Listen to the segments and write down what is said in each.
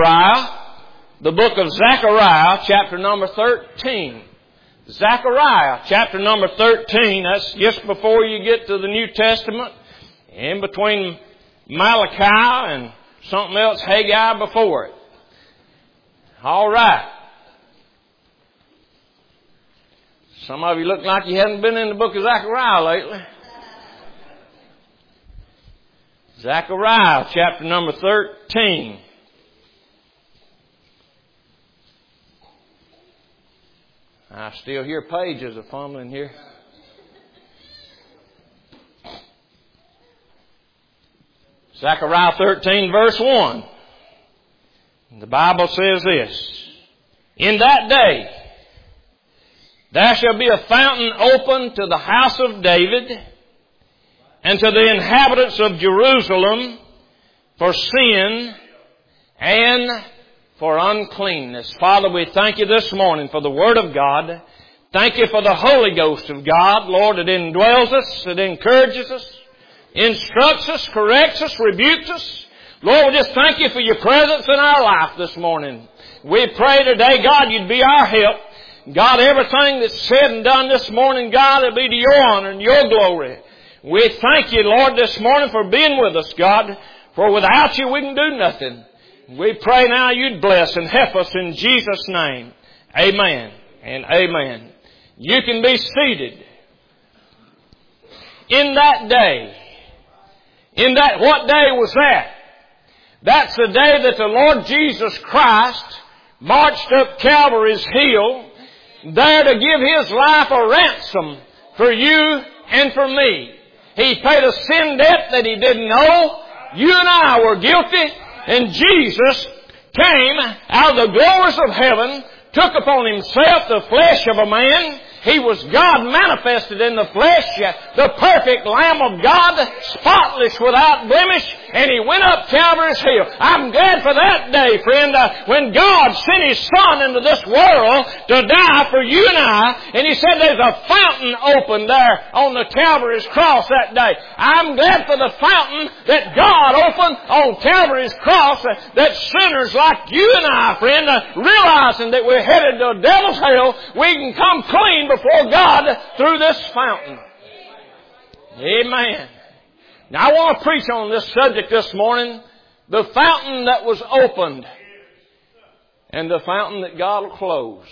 Zechariah, the book of Zechariah, chapter number 13. Zechariah, chapter number 13, that's just before you get to the New Testament, in between Malachi and something else, Haggai before it. All right. Some of you look like you haven't been in the book of Zechariah lately. Zechariah, chapter number 13. I still hear pages of fumbling here. Zechariah 13, verse 1. The Bible says this: In that day there shall be a fountain open to the house of David and to the inhabitants of Jerusalem for sin and for uncleanness. Father, we thank you this morning for the Word of God. Thank you for the Holy Ghost of God. Lord, it indwells us, it encourages us, instructs us, corrects us, rebukes us. Lord, we just thank you for your presence in our life this morning. We pray today, God, you'd be our help. God, everything that's said and done this morning, God, it'll be to your honor and your glory. We thank you, Lord, this morning for being with us, God, for without you we can do nothing. We pray now you'd bless and help us in Jesus' name. Amen and amen. You can be seated. In that day, what day was that? That's the day that the Lord Jesus Christ marched up Calvary's hill, there to give His life a ransom for you and for me. He paid a sin debt that He didn't owe. You and I were guilty. And Jesus came out of the glories of heaven, took upon Himself the flesh of a man. He was God manifested in the flesh, the perfect Lamb of God, spotless without blemish, and He went up Calvary's hill. I'm glad for that day, friend, when God sent His Son into this world to die for you and I, and He said there's a fountain open there on the Calvary's cross that day. I'm glad for the fountain that God opened on Calvary's cross, that sinners like you and I, friend, realizing that we're headed to a devil's hell, we can come clean before God through this fountain. Amen. Now I want to preach on this subject this morning. The fountain that was opened and the fountain that God will close.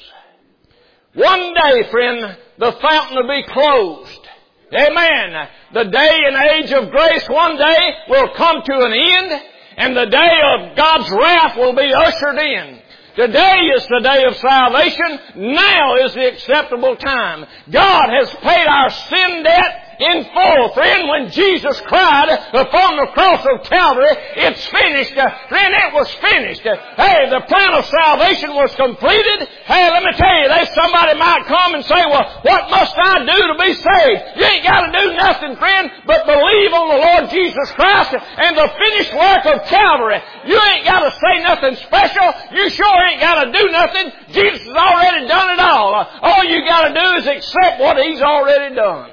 One day, friend, the fountain will be closed. Amen. The day and age of grace one day will come to an end, and the day of God's wrath will be ushered in. Today is the day of salvation. Now is the acceptable time. God has paid our sin debt in full. Friend, when Jesus cried upon the cross of Calvary, it's finished. Friend, it was finished. Hey, the plan of salvation was completed. Hey, let me tell you, somebody might come and say, well, what must I do to be saved? You ain't got to do nothing, friend, but believe on the Lord Jesus Christ and the finished work of Calvary. You ain't got to say nothing special. You sure ain't got to do nothing. Jesus has already done it all. All you got to do is accept what He's already done.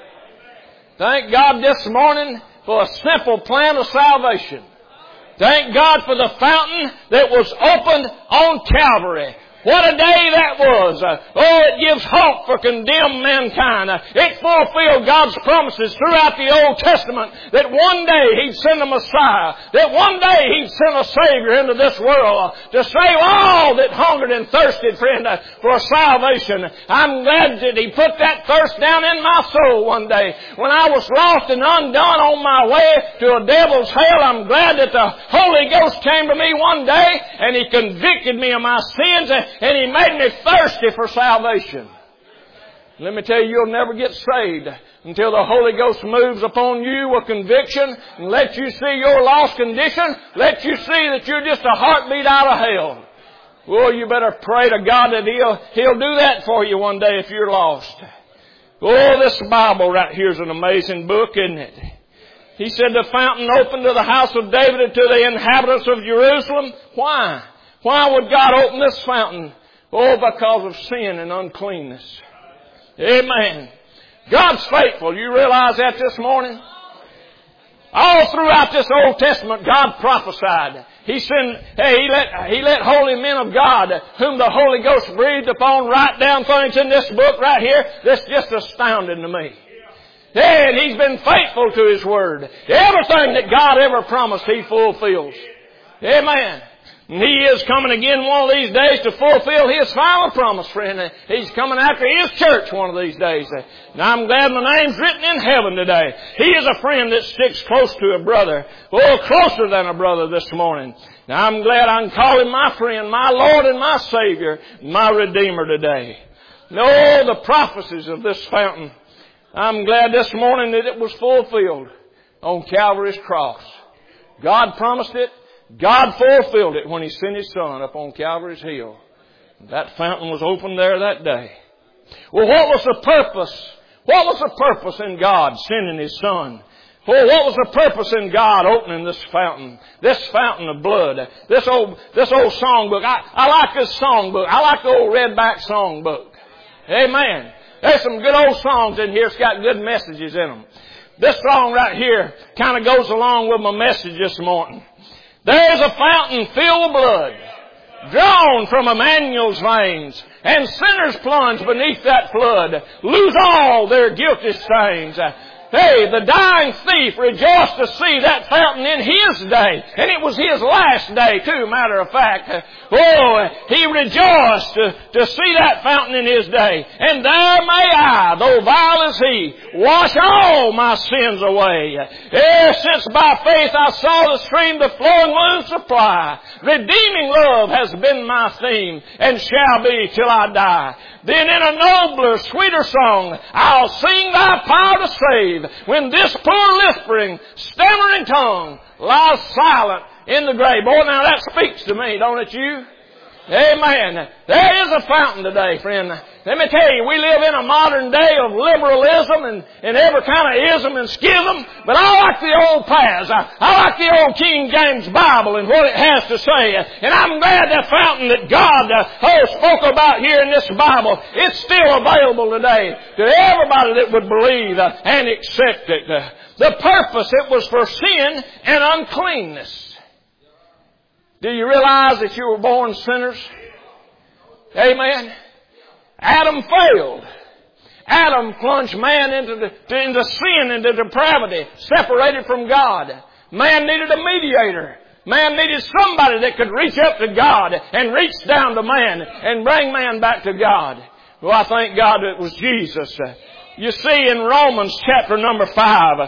Thank God this morning for a simple plan of salvation. Thank God for the fountain that was opened on Calvary. What a day that was. It gives hope for condemned mankind. It fulfilled God's promises throughout the Old Testament that one day He'd send a Messiah, that one day He'd send a Savior into this world to save all that hungered and thirsted, friend, for salvation. I'm glad that He put that thirst down in my soul one day. When I was lost and undone on my way to a devil's hell, I'm glad that the Holy Ghost came to me one day and He convicted me of my sins and He made me thirsty for salvation. Let me tell you, you'll never get saved until the Holy Ghost moves upon you with conviction and lets you see your lost condition, lets you see that you're just a heartbeat out of hell. Well, you better pray to God that He'll do that for you one day if you're lost. Oh, this Bible right here is an amazing book, isn't it? He said the fountain opened to the house of David and to the inhabitants of Jerusalem. Why? Why would God open this fountain? Oh, because of sin and uncleanness. Amen. God's faithful. You realize that this morning? All throughout this Old Testament, God prophesied. He let holy men of God, whom the Holy Ghost breathed upon, write down things in this book right here that's just astounding to me. And He's been faithful to His Word. Everything that God ever promised, He fulfills. Amen. And He is coming again one of these days to fulfill His final promise, friend. He's coming after His church one of these days. And I'm glad my name's written in heaven today. He is a friend that sticks close to a brother. Oh, closer than a brother this morning. Now I'm glad I can call Him my friend, my Lord and my Savior, my Redeemer today. No, the prophecies of this fountain. I'm glad this morning that it was fulfilled on Calvary's cross. God promised it. God fulfilled it when He sent His Son up on Calvary's hill. That fountain was opened there that day. Well, what was the purpose? What was the purpose in God sending His Son? Well, what was the purpose in God opening this fountain of blood? This old songbook. I like this songbook. I like the old redback songbook. Amen. There's some good old songs in here. It's got good messages in them. This song right here kind of goes along with my message this morning. There's a fountain filled with blood, drawn from Emmanuel's veins, and sinners plunge beneath that flood, lose all their guilty stains. Hey, the dying thief rejoiced to see that fountain in his day. And it was his last day, too, matter of fact. Oh, he rejoiced to see that fountain in his day. And there may I, though vile as he, wash all my sins away. Ere since by faith I saw the stream the flowing wounds supply. Redeeming love has been my theme, and shall be till I die. Then in a nobler, sweeter song, I'll sing thy power to save, when this poor lisping, stammering tongue lies silent in the grave. Boy, now that speaks to me, don't it you? Amen. There is a fountain today, friend. Let me tell you, we live in a modern day of liberalism and every kind of ism and schism, but I like the old paths. I like the old King James Bible and what it has to say. And I'm glad that fountain that God spoke about here in this Bible, it's still available today to everybody that would believe and accept it. The purpose, it was for sin and uncleanness. Do you realize that you were born sinners? Amen. Adam failed. Adam plunged man into sin, into depravity, separated from God. Man needed a mediator. Man needed somebody that could reach up to God and reach down to man and bring man back to God. Well, I thank God it was Jesus. You see in Romans chapter number 5,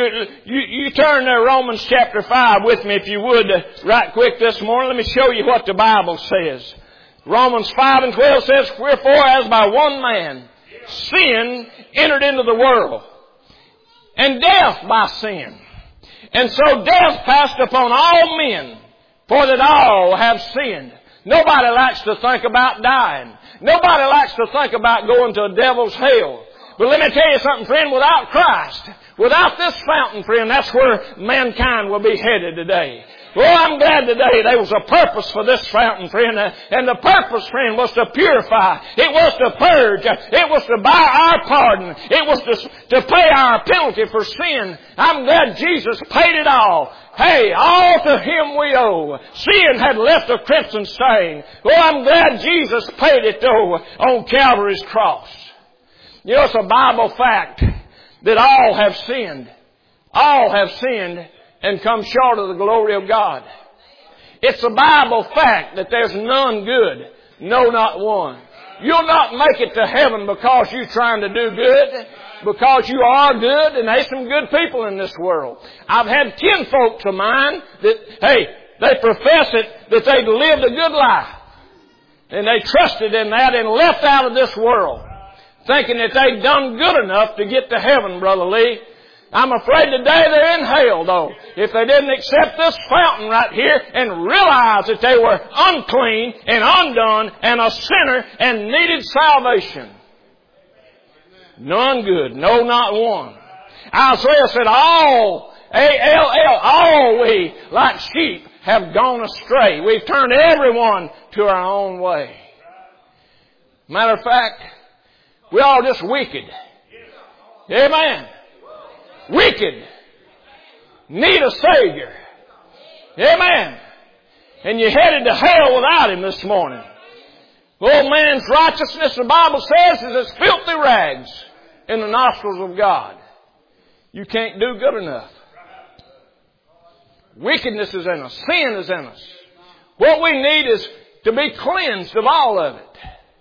you turn to Romans chapter 5 with me if you would right quick this morning. Let me show you what the Bible says. Romans 5:12 says, wherefore as by one man sin entered into the world, and death by sin. And so death passed upon all men, for that all have sinned. Nobody likes to think about dying. Nobody likes to think about going to a devil's hell. But let me tell you something, friend, without Christ, without this fountain, friend, that's where mankind will be headed today. Well, I'm glad today there was a purpose for this fountain, friend. And the purpose, friend, was to purify. It was to purge. It was to buy our pardon. It was to pay our penalty for sin. I'm glad Jesus paid it all. Hey, all to Him we owe. Sin had left a crimson stain. Well, I'm glad Jesus paid it, though, on Calvary's cross. You know, it's a Bible fact that all have sinned. All have sinned and come short of the glory of God. It's a Bible fact that there's none good. No, not one. You'll not make it to heaven because you're trying to do good. Because you are good, and there's some good people in this world. I've had 10 folks of mine that, hey, they profess it, that they'd lived a good life. And they trusted in that and left out of this world, thinking that they'd done good enough to get to heaven, Brother Lee. I'm afraid today they're in hell, though, if they didn't accept this fountain right here and realize that they were unclean and undone and a sinner and needed salvation. None good. No, not one. Isaiah said, all we, like sheep, have gone astray. We've turned everyone to our own way. Matter of fact, we're all just wicked. Amen. Wicked. Need a Savior. Amen. And you're headed to hell without Him this morning. The old man's righteousness, the Bible says, is as filthy rags in the nostrils of God. You can't do good enough. Wickedness is in us. Sin is in us. What we need is to be cleansed of all of it.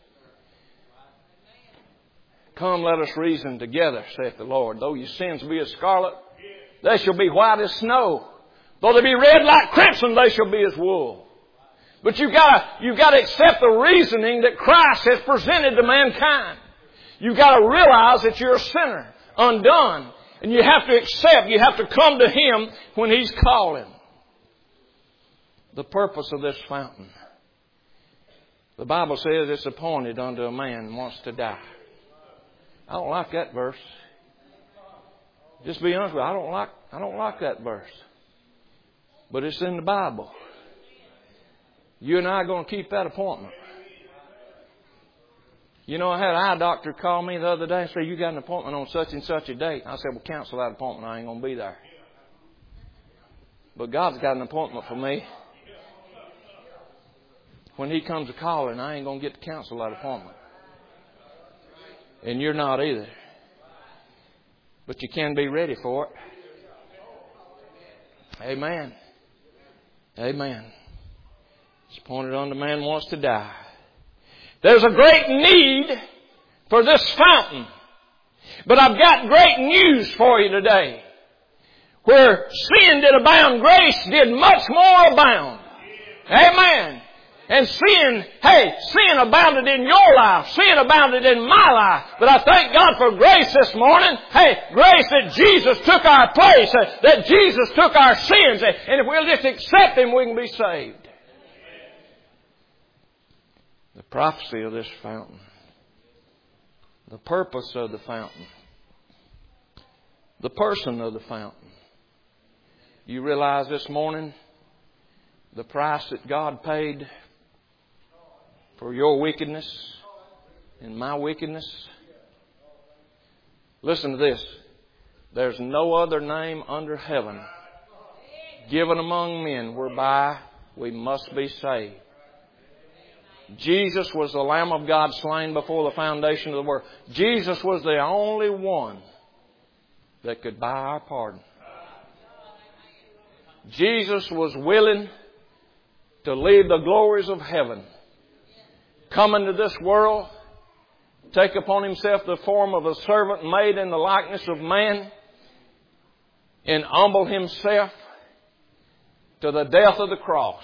Come, let us reason together, saith the Lord. Though your sins be as scarlet, they shall be white as snow. Though they be red like crimson, they shall be as wool. But you've got to accept the reasoning that Christ has presented to mankind. You've got to realize that you're a sinner, undone. And you have to accept, you have to come to Him when He's calling. The purpose of this fountain. The Bible says it's appointed unto a man wants to die. I don't like that verse. Just be honest with you, I don't like that verse. But it's in the Bible. You and I are going to keep that appointment. You know, I had an eye doctor call me the other day and say, you got an appointment on such and such a date. I said, well, cancel that appointment. I ain't going to be there. But God's got an appointment for me. When He comes a calling, I ain't going to get to cancel that appointment. And you're not either. But you can be ready for it. Amen. Amen. It's appointed unto man wants to die. There's a great need for this fountain. But I've got great news for you today. Where sin did abound, grace did much more abound. Amen. And sin abounded in your life. Sin abounded in my life. But I thank God for grace this morning. Grace that Jesus took our place. That Jesus took our sins. And if we'll just accept Him, we can be saved. The prophecy of this fountain. The purpose of the fountain. The person of the fountain. You realize this morning the price that God paid for your wickedness and my wickedness? Listen to this. There's no other name under heaven given among men whereby we must be saved. Jesus was the Lamb of God slain before the foundation of the world. Jesus was the only one that could buy our pardon. Jesus was willing to leave the glories of heaven, come into this world, take upon Himself the form of a servant made in the likeness of man, and humble Himself to the death of the cross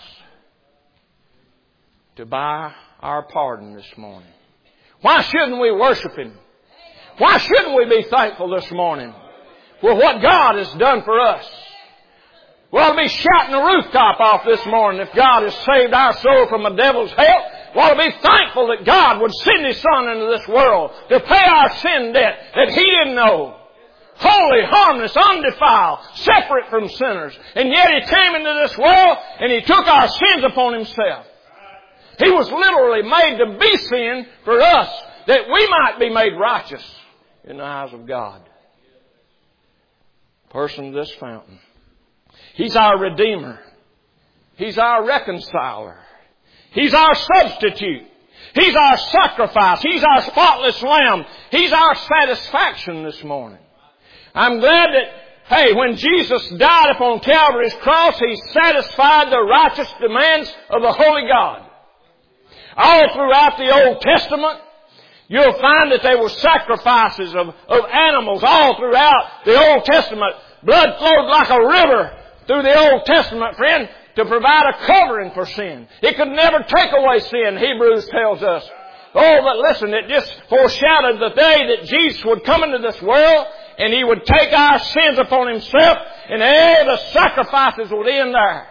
to buy our pardon this morning. Why shouldn't we worship Him? Why shouldn't we be thankful this morning for what God has done for us? We ought to be shouting the rooftop off this morning if God has saved our soul from the devil's hell. We ought to be thankful that God would send His Son into this world to pay our sin debt that He didn't know. Holy, harmless, undefiled, separate from sinners. And yet He came into this world and He took our sins upon Himself. He was literally made to be sin for us, that we might be made righteous in the eyes of God. Person of this fountain. He's our Redeemer. He's our reconciler. He's our substitute. He's our sacrifice. He's our spotless lamb. He's our satisfaction this morning. I'm glad that, when Jesus died upon Calvary's cross, He satisfied the righteous demands of the Holy God. All throughout the Old Testament, you'll find that there were sacrifices of animals all throughout the Old Testament. Blood flowed like a river through the Old Testament, friend, to provide a covering for sin. It could never take away sin, Hebrews tells us. Oh, but listen, it just foreshadowed the day that Jesus would come into this world and He would take our sins upon Himself and all the sacrifices would end there.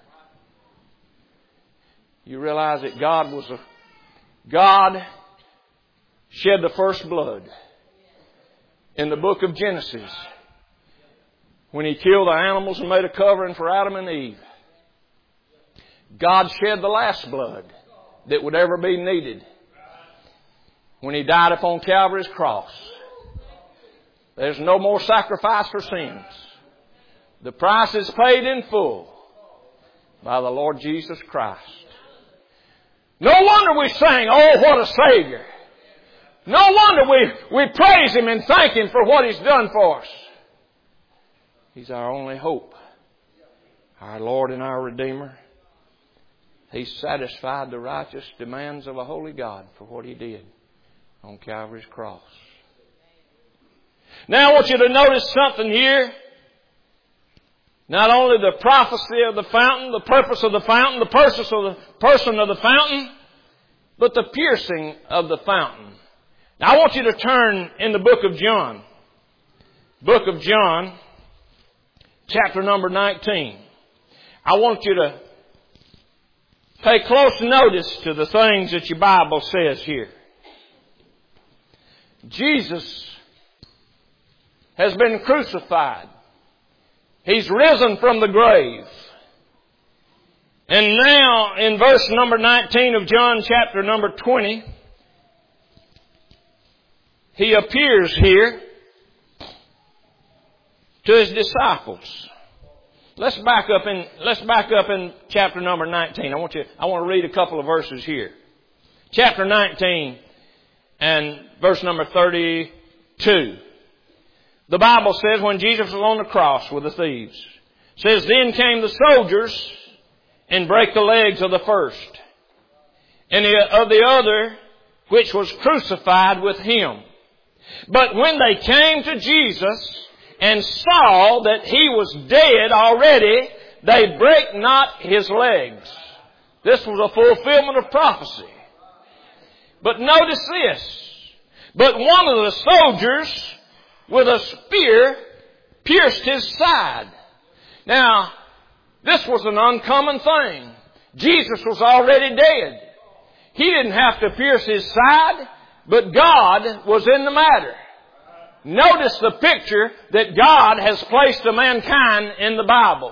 You realize that God shed the first blood in the book of Genesis when He killed the animals and made a covering for Adam and Eve. God shed the last blood that would ever be needed when He died upon Calvary's cross. There's no more sacrifice for sins. The price is paid in full. by the Lord Jesus Christ. No wonder we sing, "Oh, what a Savior." No wonder we praise Him and thank Him for what He's done for us. He's our only hope. Our Lord and our Redeemer. He satisfied the righteous demands of a holy God for what He did on Calvary's cross. Now I want you to notice something here. Not only the prophecy of the fountain, the purpose of the fountain, the person of the fountain, but the piercing of the fountain. Now I want you to turn in the book of John. Book of John, chapter number 19. I want you to pay close notice to the things that your Bible says here. Jesus has been crucified. He's risen from the grave. And now in verse number 19 of John chapter number 20, He appears here to His disciples. Let's back up in chapter number 19. I want to read a couple of verses here. Chapter 19 and verse number 32. The Bible says when Jesus was on the cross with the thieves, it says, "Then came the soldiers and brake the legs of the first, and of the other which was crucified with Him. But when they came to Jesus and saw that He was dead already, they brake not His legs." This was a fulfillment of prophecy. But notice this. But one of the soldiers with a spear pierced His side. Now, this was an uncommon thing. Jesus was already dead. He didn't have to pierce His side, but God was in the matter. Notice the picture that God has placed to mankind in the Bible.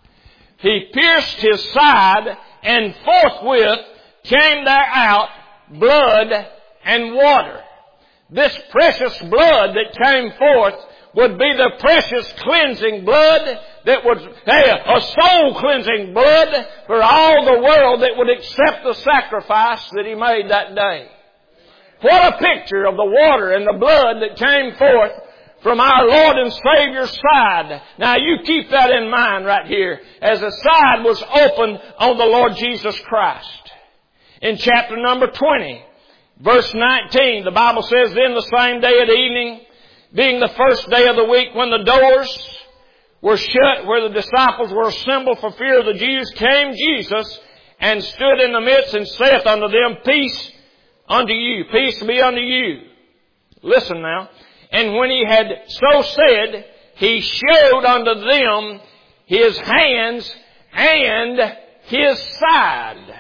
He pierced His side, and forthwith came there out blood and water. This precious blood that came forth would be the precious cleansing blood that would, a soul cleansing blood for all the world that would accept the sacrifice that He made that day. What a picture of the water and the blood that came forth from our Lord and Savior's side. Now you keep that in mind right here as the side was opened on the Lord Jesus Christ. In chapter number 20, verse 19, the Bible says, "Then the same day at evening, being the first day of the week, when the doors were shut where the disciples were assembled for fear of the Jews, came Jesus and stood in the midst and saith unto them, Peace unto you, peace be unto you." Listen now. "And when He had so said, He showed unto them His hands and His side.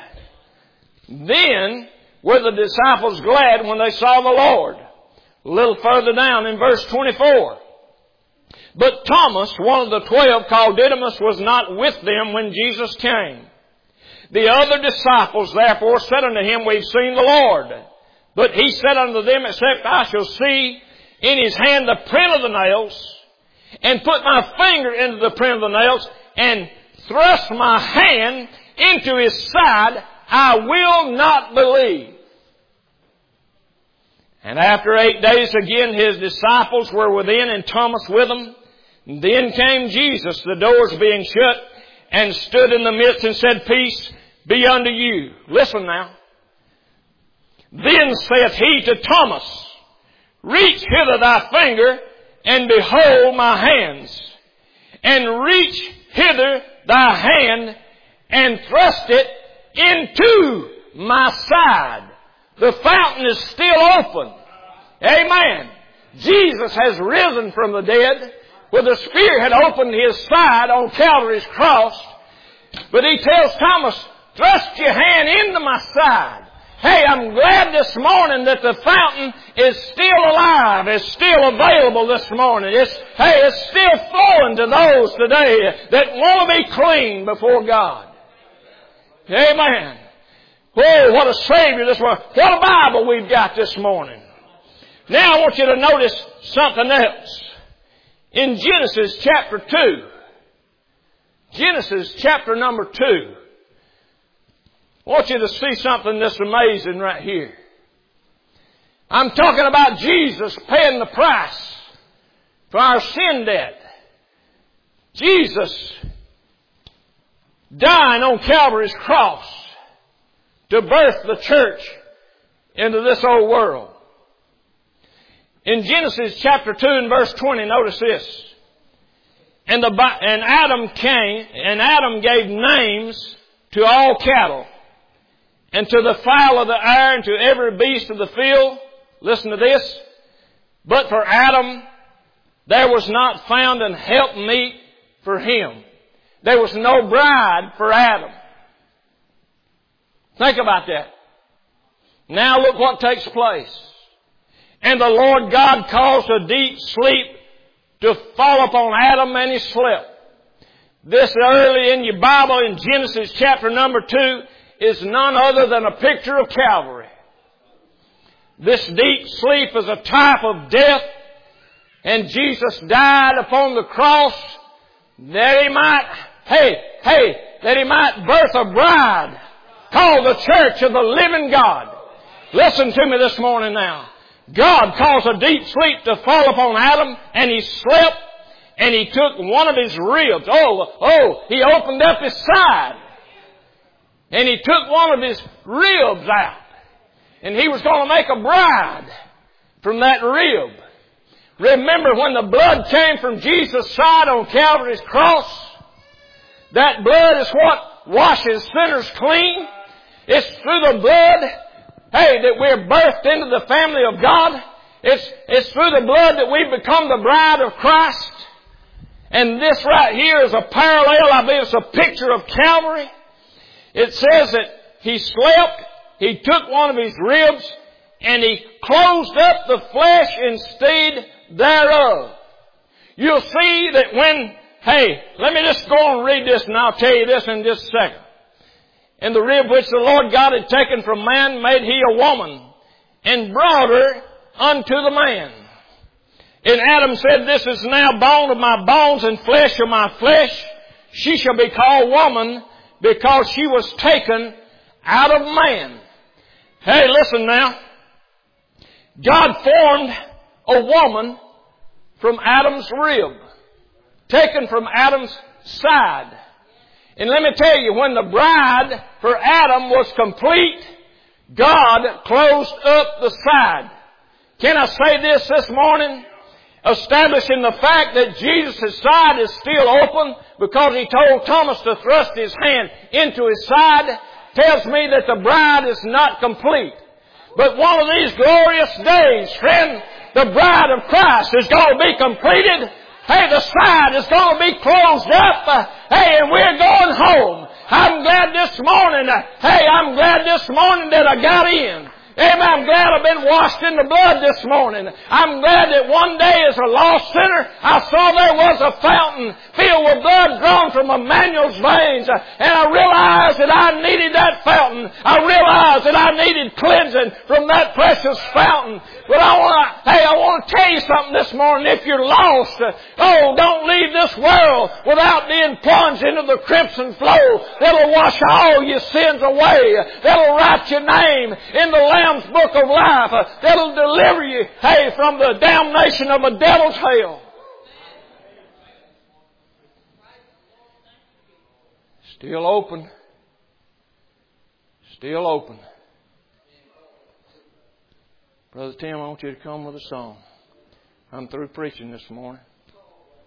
Then were the disciples glad when they saw the Lord." A little further down in verse 24. "But Thomas, one of the 12, called Didymus, was not with them when Jesus came. The other disciples therefore said unto Him, We've seen the Lord. But He said unto them, Except I shall see in His hand the print of the nails, and put my finger into the print of the nails, and thrust my hand into His side, I will not believe." And after 8 days again His disciples were within, and Thomas with them. Then came Jesus, the doors being shut, and stood in the midst and said, Peace be unto you. Listen now. "Then saith He to Thomas, Reach hither thy finger, and behold my hands. And reach hither thy hand, and thrust it into my side." The fountain is still open. Amen. Jesus has risen from the dead, where the spear had opened His side on Calvary's cross. But He tells Thomas, "Thrust your hand into my side." Hey, I'm glad this morning that the fountain is still alive, is still available this morning. It's still flowing to those today that want to be clean before God. Amen. Oh, what a Savior this morning. What a Bible we've got this morning. Now I want you to notice something else. In Genesis chapter 2. Genesis chapter number 2. I want you to see something that's amazing right here. I'm talking about Jesus paying the price for our sin debt. Jesus dying on Calvary's cross to birth the church into this old world. In Genesis chapter 2 and verse 20, notice this. And Adam gave names to all cattle, and to the fowl of the air, and to every beast of the field. Listen to this. But for Adam, there was not found an helpmeet for him. There was no bride for Adam. Think about that. Now look what takes place. And the Lord God caused a deep sleep to fall upon Adam, and he slept. This early in your Bible in Genesis chapter number 2 is none other than a picture of Calvary. This deep sleep is a type of death, and Jesus died upon the cross that he might, that he might birth a bride called the church of the living God. Listen to me this morning now. God caused a deep sleep to fall upon Adam, and he slept, and he took one of his ribs. He opened up his side, and he took one of his ribs out, and he was going to make a bride from that rib. Remember when the blood came from Jesus' side on Calvary's cross? That blood is what washes sinners clean. It's through the blood that we're birthed into the family of God. It's through the blood that we become the bride of Christ. And this right here is a parallel, I believe it's a picture of Calvary. It says that he slept, he took one of his ribs, and he closed up the flesh instead thereof. You'll see that when, let me just go and read this, and I'll tell you this in just a second. And the rib which the Lord God had taken from man made he a woman, and brought her unto the man. And Adam said, this is now bone of my bones and flesh of my flesh. She shall be called woman, because she was taken out of man. Hey, listen now. God formed a woman from Adam's rib, taken from Adam's side. And let me tell you, when the bride for Adam was complete, God closed up the side. Can I say this morning? Establishing the fact that Jesus' side is still open because he told Thomas to thrust his hand into his side tells me that the bride is not complete. But one of these glorious days, friend, the bride of Christ is going to be completed. The side is going to be closed up. And we're going home. I'm glad this morning that I got in. Amen. I'm glad I've been washed in the blood this morning. I'm glad that one day as a lost sinner, I saw there was a fountain filled with blood drawn from Emmanuel's veins. And I realized that I needed that fountain. I realized that I needed cleansing from that precious fountain. But I want to tell you something this morning. If you're lost, don't leave this world without being plunged into the crimson flow that'll wash all your sins away. That'll write your name in the Lamb's book of life. That'll deliver you, from the damnation of a devil's hell. Still open. Still open. Brother Tim, I want you to come with a song. I'm through preaching this morning.